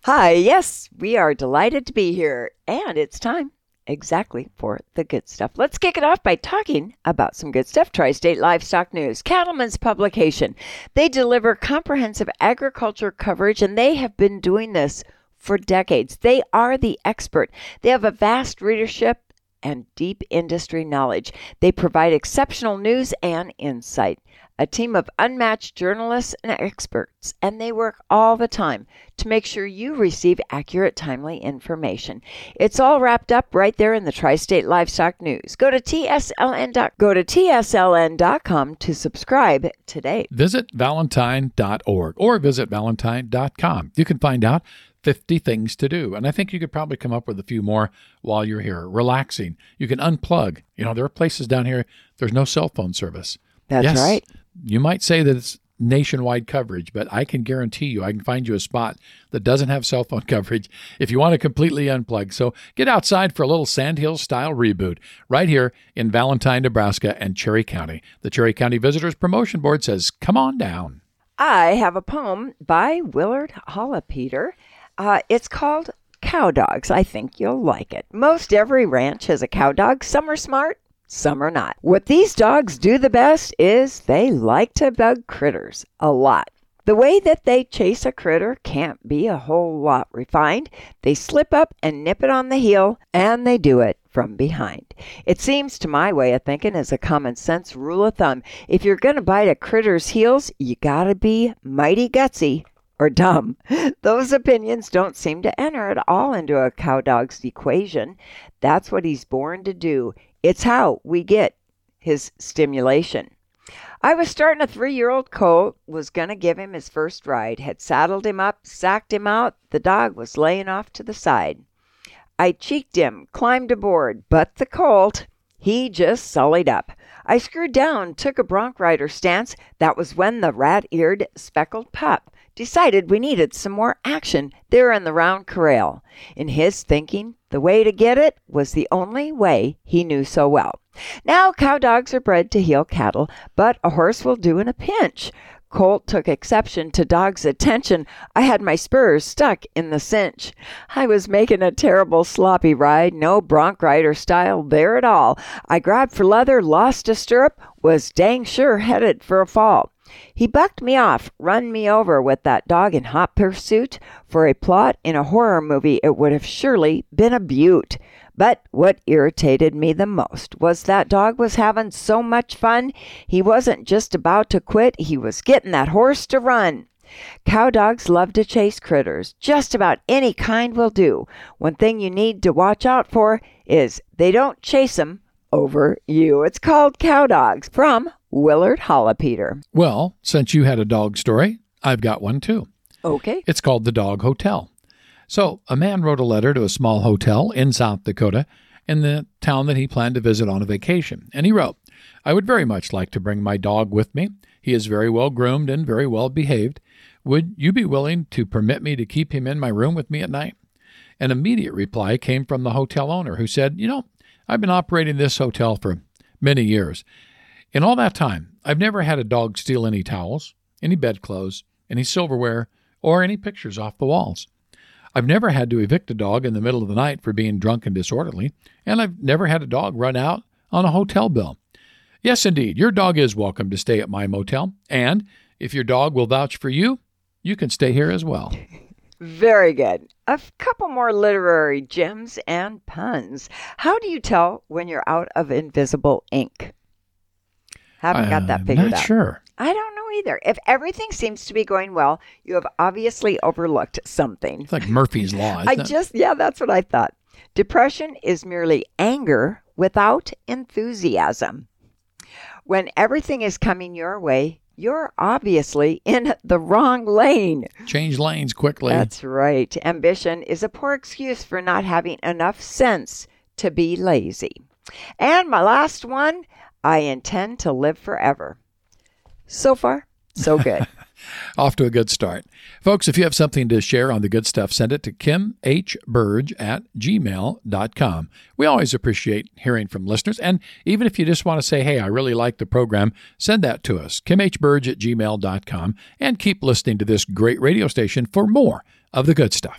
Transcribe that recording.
Hi, yes, we are delighted to be here, and it's time exactly for the good stuff. Let's kick it off by talking about some good stuff. Tri-State Livestock News, Cattlemen's publication. They deliver comprehensive agriculture coverage, and they have been doing this for decades. They are the expert. They have a vast readership and deep industry knowledge. They provide exceptional news and insight. A team of unmatched journalists and experts, and they work all the time to make sure you receive accurate, timely information. It's all wrapped up right there in the Tri-State Livestock News. Go to TSLN.com to subscribe today. Visit valentine.org or visit valentine.com. You can find out 50 things to do. And I think you could probably come up with a few more while you're here. Relaxing. You can unplug. You know, there are places down here, there's no cell phone service. That's right. You might say that it's nationwide coverage, but I can guarantee you I can find you a spot that doesn't have cell phone coverage if you want to completely unplug. So get outside for a little Sandhills style reboot right here in Valentine, Nebraska and Cherry County. The Cherry County Visitors Promotion Board says, come on down. I have a poem by Willard Holopeter. It's called Cow Dogs. I think you'll like it. Most every ranch has a cow dog. Some are smart, some are not. What these dogs do the best is they like to bug critters a lot. The way that they chase a critter can't be a whole lot refined. They slip up and nip it on the heel, and they do it from behind. It seems to my way of thinking as a common sense rule of thumb. If you're going to bite a critter's heels, you gotta be mighty gutsy or dumb. Those opinions don't seem to enter at all into a cow dog's equation. That's what he's born to do. It's how we get his stimulation. I was starting a 3-year-old colt, was going to give him his first ride, had saddled him up, sacked him out. The dog was laying off to the side. I cheeked him, climbed aboard, but the colt, he just sullied up. I screwed down, took a bronc rider stance. That was when the rat-eared speckled pup decided we needed some more action there in the round corral. In his thinking, the way to get it was the only way he knew so well. Now, cow dogs are bred to heel cattle, but a horse will do in a pinch. Colt took exception to dog's attention. I had my spurs stuck in the cinch. I was making a terrible sloppy ride, no bronc rider style there at all. I grabbed for leather, lost a stirrup, was dang sure headed for a fall. He bucked me off, run me over with that dog in hot pursuit. For a plot in a horror movie, it would have surely been a beaut. But what irritated me the most was that dog was having so much fun. He wasn't just about to quit, he was getting that horse to run. Cow dogs love to chase critters. Just about any kind will do. One thing you need to watch out for is they don't chase them over you. It's called Cow Dogs from Willard Holopeter. Well, since you had a dog story, I've got one too. Okay. It's called The Dog Hotel. So a man wrote a letter to a small hotel in South Dakota in the town that he planned to visit on a vacation. And he wrote, I would very much like to bring my dog with me. He is very well groomed and very well behaved. Would you be willing to permit me to keep him in my room with me at night? An immediate reply came from the hotel owner who said, I've been operating this hotel for many years. In all that time, I've never had a dog steal any towels, any bedclothes, any silverware, or any pictures off the walls. I've never had to evict a dog in the middle of the night for being drunk and disorderly, and I've never had a dog run out on a hotel bill. Yes, indeed, your dog is welcome to stay at my motel, and if your dog will vouch for you, you can stay here as well. Very good. A couple more literary gems and puns. How do you tell when you're out of invisible ink? Haven't got that figured out. Not sure. I don't know either. If everything seems to be going well, you have obviously overlooked something. It's like Murphy's Law. That's what I thought. Depression is merely anger without enthusiasm. When everything is coming your way, you're obviously in the wrong lane. Change lanes quickly. That's right. Ambition is a poor excuse for not having enough sense to be lazy. And my last one, I intend to live forever. So far, so good. Off to a good start. Folks, if you have something to share on the good stuff, send it to kimhburge@gmail.com. We always appreciate hearing from listeners. And even if you just want to say, hey, I really like the program, send that to us, kimhburge@gmail.com. And keep listening to this great radio station for more of the good stuff.